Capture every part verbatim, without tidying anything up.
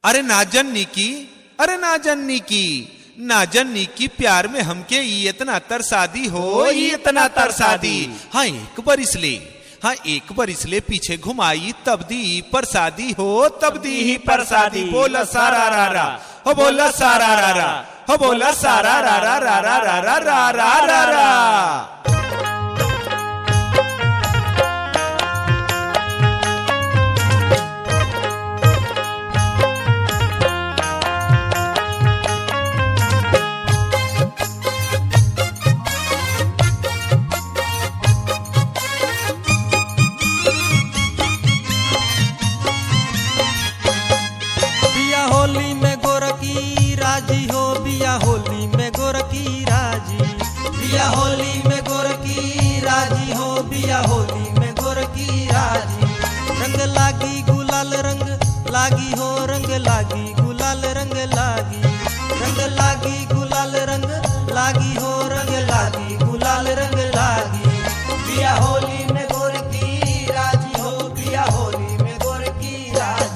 अरे ना जन्नी की, अरे ना जन्नी की, ना जन्नी की प्यार में हमके इतना तरसादी हो, इतना तरसादी। हाँ एक बार इसलिए, हाँ एक बार इसलिए पीछे घुमाई तब दी परसादी हो, तब दी ही परसादी। बोला सारा रा रा, हो बोला सारा रा रा, हो बोला सारा रा रा रा रा रा रा रा रा रा रा। होली में गोरकी राजी हो, बिया होली में गोरकी राजी, बिया होली में गोरकी राजी हो, बिया होली में गोरकी राजी। रंग लागी गुलाल रंग लागी हो, रंग लागी गुलाल रंग लागी, रंग लागी गुलाल रंग लागी हो, रंग लागी गुलाल रंग लागी। बिया होली में गोरकी राजी हो, बिया होली में गोरकी राजी।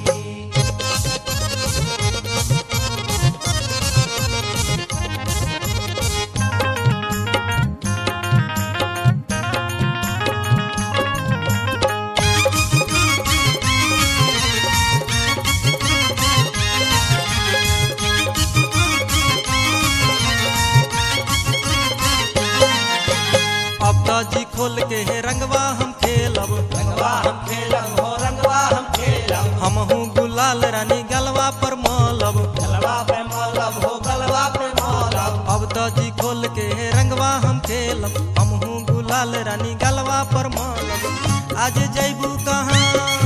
जी खोल के है रंगवा हम खेलब, रंगवा हम खेलब हो, रंगवा हम खेलब। हम हूँ गुलाल रानी गलवा पर मौलब, गलवा पे मौलब हो, गलवा पे मौलब। अब तो जी खोल के है रंगवा हम खेलब, हम हूँ गुलाल रानी गलवा पर मौलब। आज जैबू कहाँ,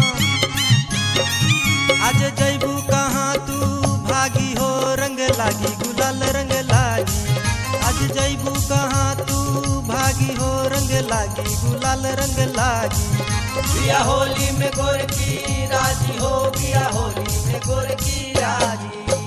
आज जैबू कहाँ तू भागी हो, रंग लागी गुलाल रंग लागी। आज जैबू कहाँ तू भागी हो, रंग लागी गुलाल रंग लागी। बिया होली में गोरकी राजी हो, बिया होली में गोरकी राजी।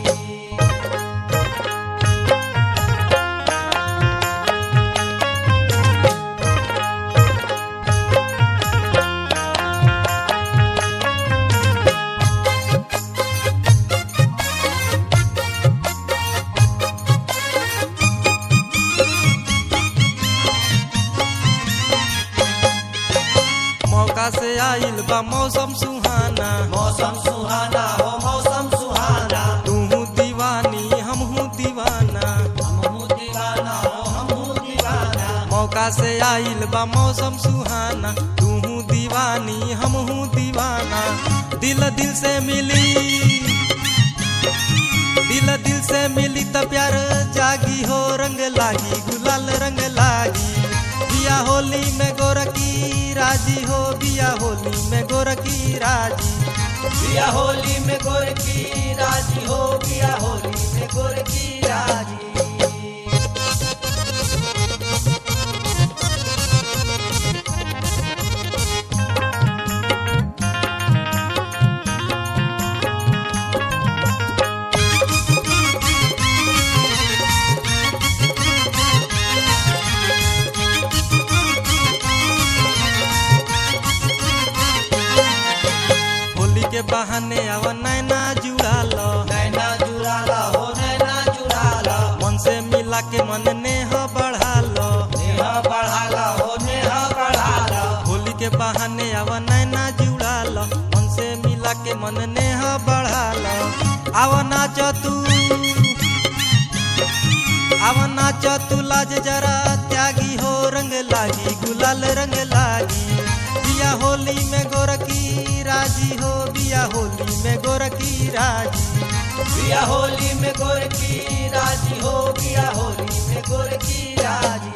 मौका से आइल बा मौसम सुहाना, मौसम सुहाना हो, मौसम सुहाना। तू हूँ दीवानी हम हूँ दीवाना, हम हूँ दीवाना हो, हम हूँ दीवाना। मौका से आइल बा मौसम सुहाना, तू हूँ दीवानी हम हूँ दीवाना। दिल दिल से मिली, दिल दिल से मिली त प्यार जागी हो, रंग लागी गुलाल रंग लागी। बिया होली में गोरकी राजी हो, बिया होली में गोरकी राजी, बिया होली में गोरकी राजी हो, बिया होली में गोरकी राजी। के बहाने आवा नैना जुड़ा लो, नैना जुड़ा लो हो, नैना जुड़ा लो। मन से मिला के मन नेह बढ़ा लो, नेह बढ़ा लो हो, नेह बढ़ा लो। होली के बहाने आवा नैना जुड़ा लो, मन से मिला के मन नेह बढ़ा लो। आवा नाच तू, आवा नाच तू लाज जरा त्यागी हो, रंग लागी गुलाल रंग लागी। बिया होली में गोरकी राजी हो, बिया होली में गोरकी राजी, बिया होली में गोरकी राजी हो, बिया होली में गोरकी राजी।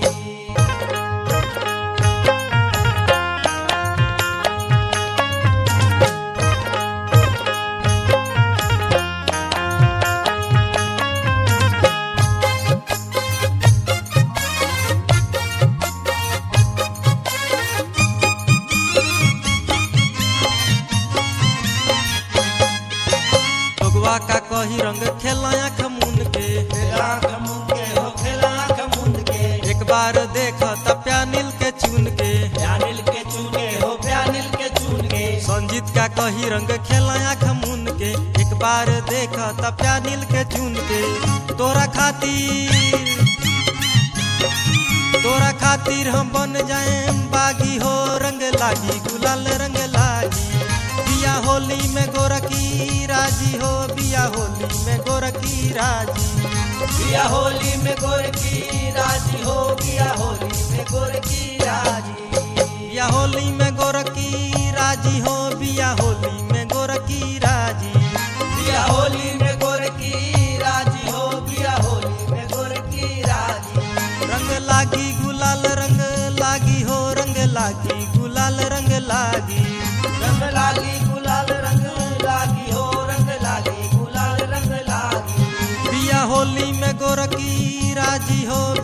का कही रंग खेला आँख मुन के, खेला आँख मुन के हो, खेला आँख मुन के। एक बार देख त प्यानिल के चुन के, प्यानिल के चुने हो, प्यानिल के चुन के। संजीत का कही रंग खेला आँख मुन के, एक बार देखा तप्या नील के चुन के तोरा खातिर तोरा खातिर हम बन जाए बागी हो रंग लागी गुलाल रंग लागी बिया होली में गोरकी राजी हो बिया होली में गोरकी राजी बिया होली में गोरकी राजी हो बिया होली में गोरकी राजी बिया होली में गोरकी राजी हो बिया होली में गोरकी राजी बिया होली में गोरकी राजी हो बिया होली में गोरकी राजी रंग लागी गुलाल रंग लागी हो रंग लागी गुलाल रंग लागी रंग लागी गुलाल रंग लागी हो रंग लागी गुलाल रंग लागी बिया होली में गोरकी राजी हो